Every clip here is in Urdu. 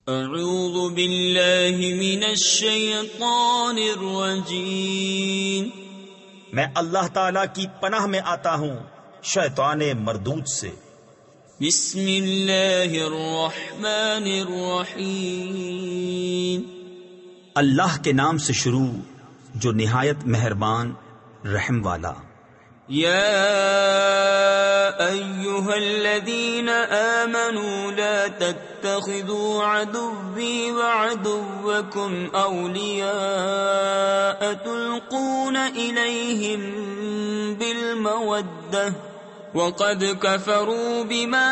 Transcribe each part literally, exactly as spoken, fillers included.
اعوذ باللہ من الشیطان الرجیم، میں اللہ تعالی کی پناہ میں آتا ہوں شیطان مردود سے۔ بسم اللہ الرحمن الرحیم، اللہ کے نام سے شروع جو نہایت مہربان رحم والا۔ یا ایہا الذین آمنوا لا تتخذوا عدوی وعدوکم اولیاء تلقون الیہم بالمودہ وقد کفروا بما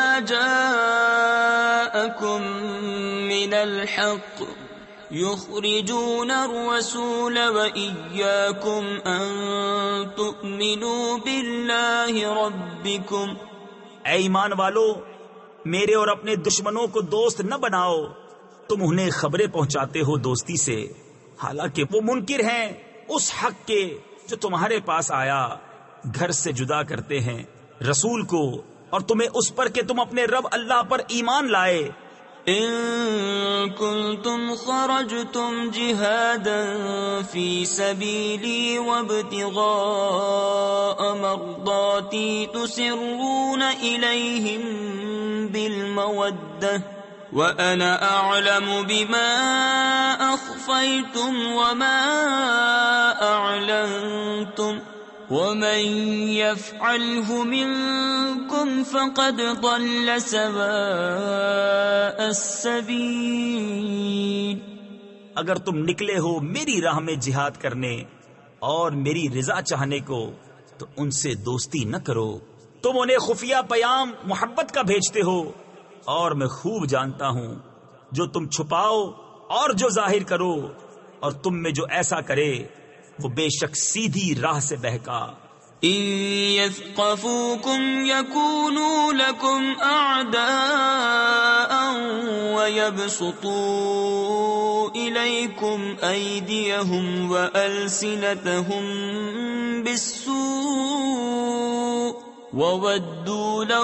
جاءکم من الحق یخرجون الرسول وإیاکم ان تؤمنوا باللہ ربکم۔ اے ایمان والو، میرے اور اپنے دشمنوں کو دوست نہ بناؤ، تم انہیں خبریں پہنچاتے ہو دوستی سے، حالانکہ وہ منکر ہیں اس حق کے جو تمہارے پاس آیا، گھر سے جدا کرتے ہیں رسول کو اور تمہیں اس پر کہ تم اپنے رب اللہ پر ایمان لائے۔ ان کنتم خرجتم جہادا فی سبیلی وابتغاء مرضاتی تسرون الیہم بالمودہ وانا اعلم بما اخفیتم وما اعلنتم ومن يفعله منكم فقد ضل سواء السبيل۔ اگر تم نکلے ہو میری راہ میں جہاد کرنے اور میری رضا چاہنے کو تو ان سے دوستی نہ کرو، تم انہیں خفیہ پیام محبت کا بھیجتے ہو اور میں خوب جانتا ہوں جو تم چھپاؤ اور جو ظاہر کرو، اور تم میں جو ایسا کرے وہ بے شک سیدھی راہ سے بہکا۔ ان یثقفوکم یکونوا لکم اعداء ویبسطوا الیکم ایدیہم والسنتہم بالسوء وودوا لو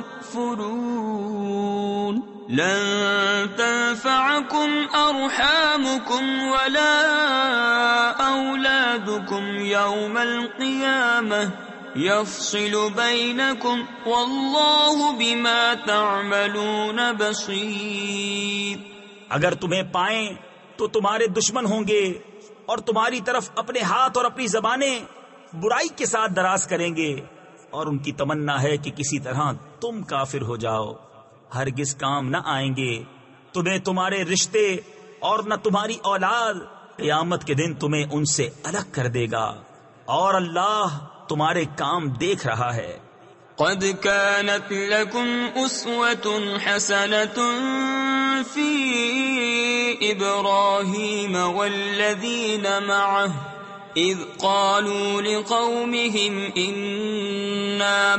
تکفرون۔ لن تنفعكم أرحامكم ولا أولادكم يوم القيامة يفصل بينكم والله بما تعملون بصير۔ اگر تمہیں پائیں تو تمہارے دشمن ہوں گے اور تمہاری طرف اپنے ہاتھ اور اپنی زبانیں برائی کے ساتھ دراز کریں گے، اور ان کی تمنا ہے کہ کسی طرح تم کافر ہو جاؤ۔ ہرگز کام نہ آئیں گے تمہیں تمہارے رشتے اور نہ تمہاری اولاد، قیامت کے دن تمہیں ان سے الگ کر دے گا، اور اللہ تمہارے کام دیکھ رہا ہے۔ قد كانت لكم أسوة حسنة في إبراهيم والذين معه إذ قالوا لقومهم إنا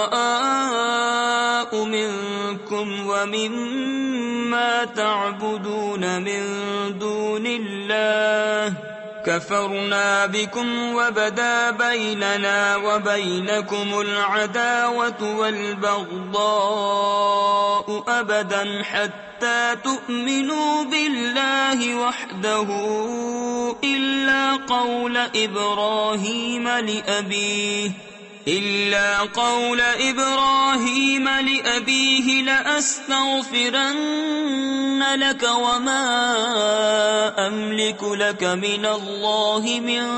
براء منكم ومما تعبدون من دون الله كفرنا بكم وبدا بيننا وبينكم العداوة والبغضاء أبدا حتى تؤمنوا بالله وحده إلا قول إبراهيم لأبيه إلا قول إبراهيم لأبيه لأستغفرن لك وما أملك لك من الله من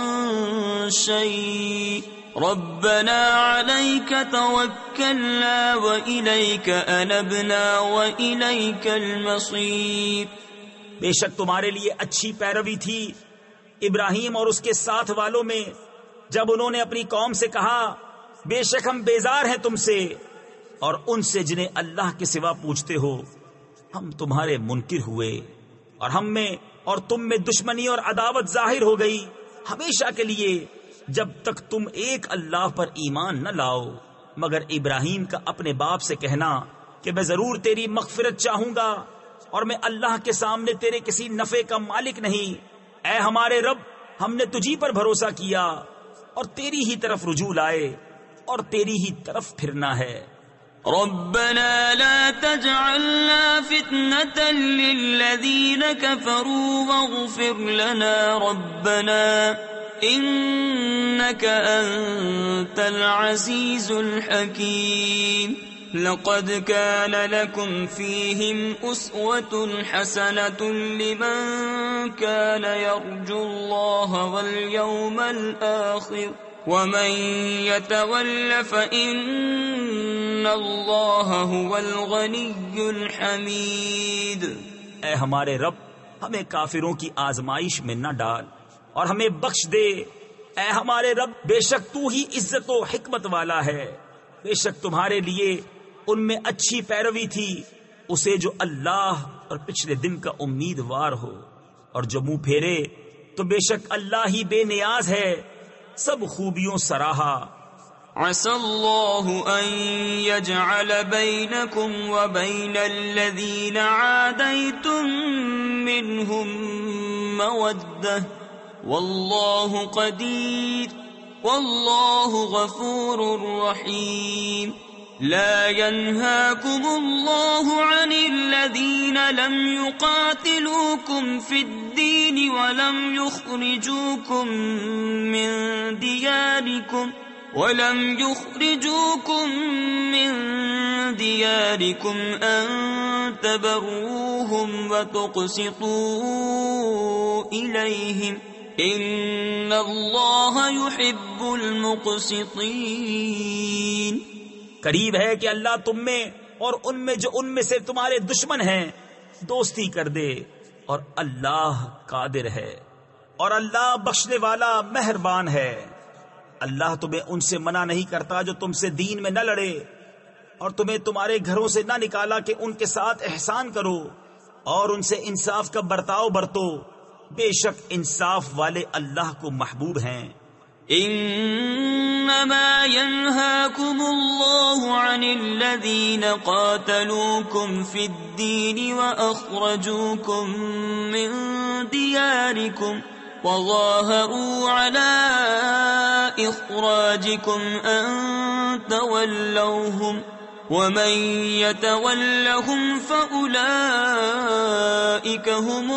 شيء ربنا عليك توكلنا وإليك أنبنا وإليك المصير۔ بے شک تمہارے لیے اچھی پیروی تھی ابراہیم اور اس کے ساتھ والوں میں جب انہوں نے اپنی قوم سے کہا بے شک ہم بیزار ہیں تم سے اور ان سے جنہیں اللہ کے سوا پوچھتے ہو، ہم تمہارے منکر ہوئے اور ہم میں اور تم میں دشمنی اور عداوت ظاہر ہو گئی ہمیشہ کے لیے جب تک تم ایک اللہ پر ایمان نہ لاؤ، مگر ابراہیم کا اپنے باپ سے کہنا کہ میں ضرور تیری مغفرت چاہوں گا اور میں اللہ کے سامنے تیرے کسی نفع کا مالک نہیں۔ اے ہمارے رب، ہم نے تجھی پر بھروسہ کیا اور تیری ہی طرف رجوع لائے اور تیری ہی طرف پھرنا ہے۔ ربنا لا تجعلنا فتنة للذين كفروا واغفر لنا ربنا إنك أنت العزيز الحكيم لقد كان لكم فيهم أسوة حسنة لمن كان يرجو الله واليوم الآخر ومن يتول فإن الله هو الغني الحميد۔ اے ہمارے رب، ہمیں کافروں کی آزمائش میں نہ ڈال اور ہمیں بخش دے۔ اے ہمارے رب، بے شک تو ہی عزت و حکمت والا ہے۔ بے شک تمہارے لیے ان میں اچھی پیروی تھی اسے جو اللہ اور پچھلے دن کا امیدوار ہو، اور جو منہ پھیرے تو بے شک اللہ ہی بے نیاز ہے، سب خوبیوں سراہا۔ عسى الله أن يجعل بينكم وبين الذين عاديتم منهم مودة والله قدير والله غفور رحيم۔ لا ينهاكم الله عن الذين لم يقاتلوكم في الدين ولم يخرجوكم من دياركم ولم يخرجوكم من دياركم أن تبروهم وتقسطوا إليهم إن الله يحب المقسطين۔ قریب ہے کہ اللہ تم میں اور ان میں جو ان میں سے تمہارے دشمن ہیں دوستی کر دے، اور اللہ قادر ہے اور اللہ بخشنے والا مہربان ہے۔ اللہ تمہیں ان سے منع نہیں کرتا جو تم سے دین میں نہ لڑے اور تمہیں تمہارے گھروں سے نہ نکالا کہ ان کے ساتھ احسان کرو اور ان سے انصاف کا برتاؤ برتو، بے شک انصاف والے اللہ کو محبوب ہیں۔ انما ينهاكم الله عن الذين قاتلوكم في الدين واخرجوكم من دياركم وظاهروا على اخراجكم ان تولوهم ومن يتولهم فاولئك هم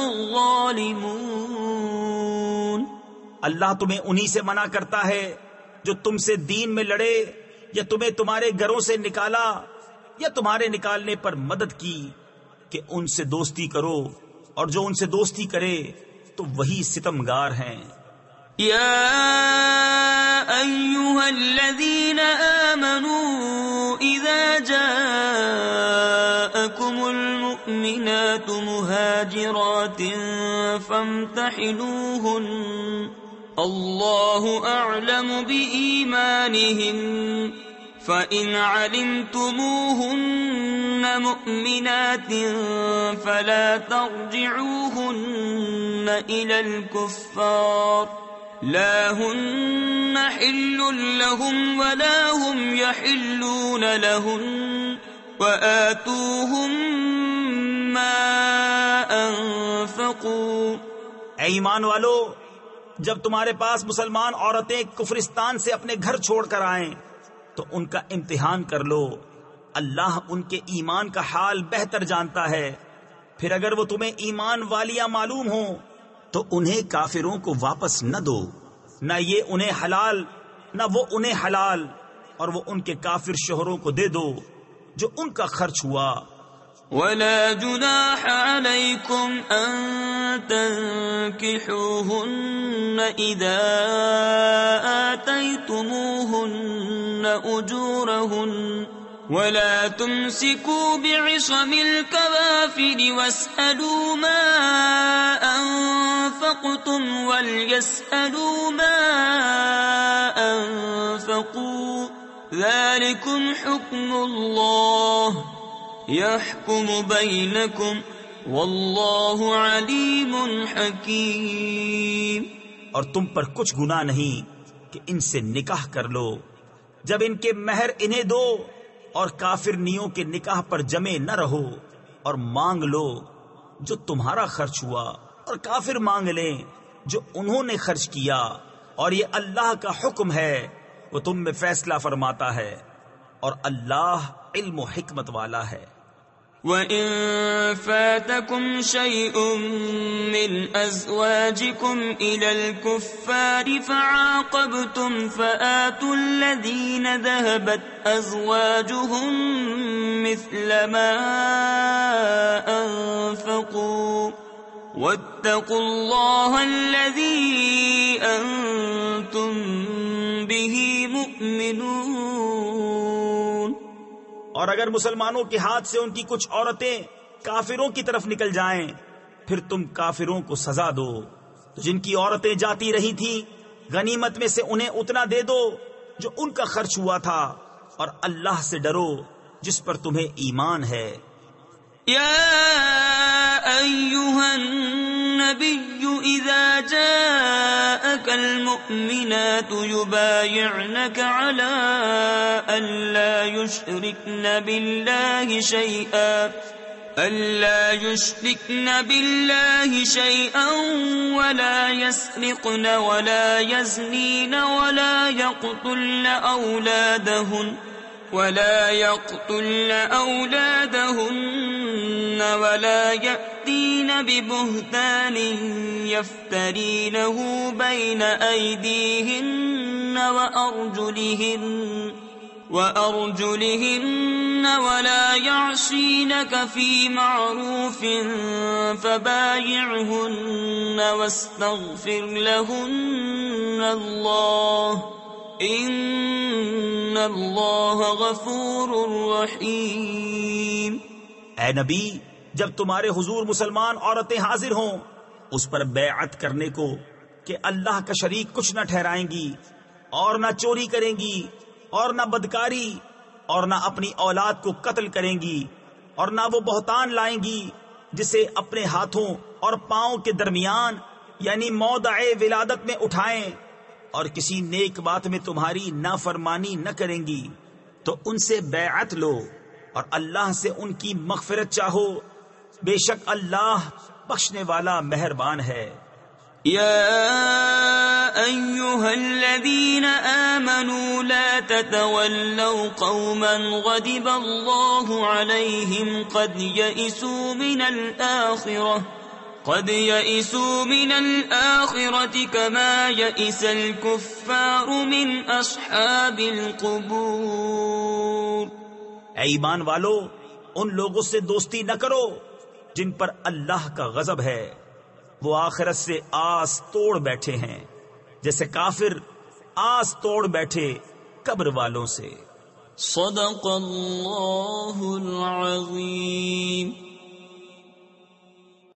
الظالمون۔ اللہ تمہیں انہی سے منع کرتا ہے جو تم سے دین میں لڑے یا تمہیں تمہارے گھروں سے نکالا یا تمہارے نکالنے پر مدد کی کہ ان سے دوستی کرو، اور جو ان سے دوستی کرے تو وہی ستمگار ہیں۔ یا ایھا الذین آمنوا اذا جاءکم المؤمنات مہاجرات فامتحنوہن اللہ اعلم بإیمانہن فإن علمتموهن مؤمنات فلا ترجعوهن إلى الكفار لا هن حل لهم ولا هم يحلون لهن وآتوهم ما أنفقوا۔ اے ایمان والو، جب تمہارے پاس مسلمان عورتیں کفرستان سے اپنے گھر چھوڑ کر آئیں تو ان کا امتحان کر لو، اللہ ان کے ایمان کا حال بہتر جانتا ہے۔ پھر اگر وہ تمہیں ایمان والیاں معلوم ہوں تو انہیں کافروں کو واپس نہ دو، نہ یہ انہیں حلال نہ وہ انہیں حلال، اور وہ ان کے کافر شوہروں کو دے دو جو ان کا خرچ ہوا۔ ولا جناح عليكم أن تنكحوهن إذا آتيتموهن أجورهن ولا تمسكوا بعصم الكوافر واسألوا ما أنفقتم وليسألوا ما أنفقوا ذلكم حكم الله يحكم بينكم واللہ علیم حکیم۔ اور تم پر کچھ گناہ نہیں کہ ان سے نکاح کر لو جب ان کے مہر انہیں دو، اور کافرنیوں کے نکاح پر جمے نہ رہو، اور مانگ لو جو تمہارا خرچ ہوا، اور کافر مانگ لیں جو انہوں نے خرچ کیا، اور یہ اللہ کا حکم ہے، وہ تم میں فیصلہ فرماتا ہے۔ اور اللہ علم و حکمت والا ہے۔ وَإِن فَاتَكُمْ شَيْءٌ مِّنْ أَزْوَاجِكُمْ إِلَى الْكُفَّارِ فَعَاقَبْتُمْ فَآتُوا الَّذِينَ ذَهَبَتْ أَزْوَاجُهُم مِّثْلَ مَا أَنفَقُوا وَاتَّقُوا اللَّهَ الَّذِي أَنتُم بِهِ مُؤْمِنُونَ۔ اور اگر مسلمانوں کے ہاتھ سے ان کی کچھ عورتیں کافروں کی طرف نکل جائیں پھر تم کافروں کو سزا دو، تو جن کی عورتیں جاتی رہی تھی غنیمت میں سے انہیں اتنا دے دو جو ان کا خرچ ہوا تھا، اور اللہ سے ڈرو جس پر تمہیں ایمان ہے۔ یا ایھا النبی اذا جاءک المؤمنات یبایعنک علی ان لا یشرکن باللہ شیئا ألا يشركن بالله شيئا ولا يسرقن ولا يزنين ولا يقتلن أولادهن ولا يقتلن أولادهن ولا يأتين ببهتان يفترينه بين أيديهن وأرجلهن وأرجلهن ولا يعصينك في معروف فبايعهن واستغفر لهن الله إن الله غفور رحيم۔ اے نبی، جب تمہارے حضور مسلمان عورتیں حاضر ہوں اس پر بیعت کرنے کو کہ اللہ کا شریک کچھ نہ ٹھہرائیں گی اور نہ چوری کریں گی اور نہ بدکاری اور نہ اپنی اولاد کو قتل کریں گی اور نہ وہ بہتان لائیں گی جسے اپنے ہاتھوں اور پاؤں کے درمیان یعنی موضع ولادت میں اٹھائیں، اور کسی نیک بات میں تمہاری نافرمانی نہ کریں گی تو ان سے بیعت لو اور اللہ سے ان کی مغفرت چاہو، بے شک اللہ بخشنے والا مہربان ہے۔ يا أيها الذين آمنوا لا تتولوا قوما غضب الله عليهم قد يئسوا من الآخرة قد يئسوا من الآخرة كما يئس الكفار من أصحاب القبور۔ اے ایمان والو، ان لوگوں سے دوستی نہ کرو جن پر اللہ کا غضب ہے، وہ آخرت سے آس توڑ بیٹھے ہیں جیسے کافر آس توڑ بیٹھے قبر والوں سے۔ صدق اللہ العظیم۔